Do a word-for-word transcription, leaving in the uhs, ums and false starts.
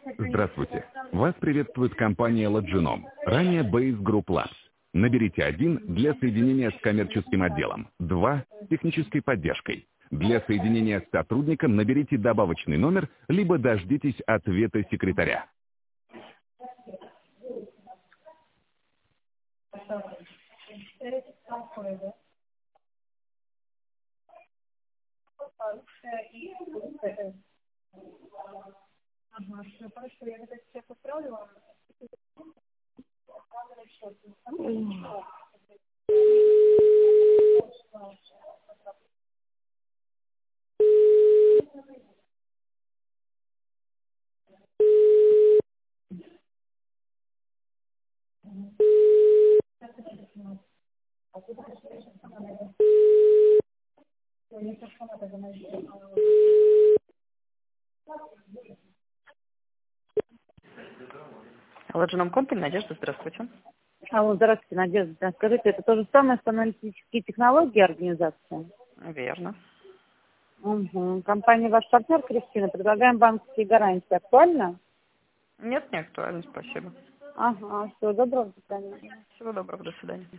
Здравствуйте. Вас приветствует компания Ладжином, ранее Base Group Labs. Наберите один для соединения с коммерческим отделом, два с технической поддержкой. Для соединения с сотрудником наберите добавочный номер, либо дождитесь ответа секретаря. Ага, все, хорошо, я это сейчас отправила. Ладжином Компани, Надежда, здравствуйте. Алло, здравствуйте, Надежда. Скажите, это то же самое, что аналитические технологии организации? Верно. Угу. Компания «Ваш партнер», Кристина, предлагаем банковские гарантии. Актуально? Нет, не актуально, спасибо. Ага, все, доброго, до свидания. Всего доброго, до свидания.